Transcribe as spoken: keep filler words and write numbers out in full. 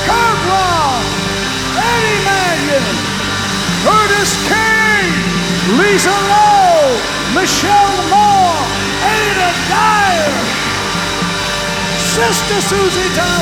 Kurt Ross, Eddie Manion, Curtis King, Lisa Lowe, Michelle Moore, Ada Dyer, Sister Susie Tyler.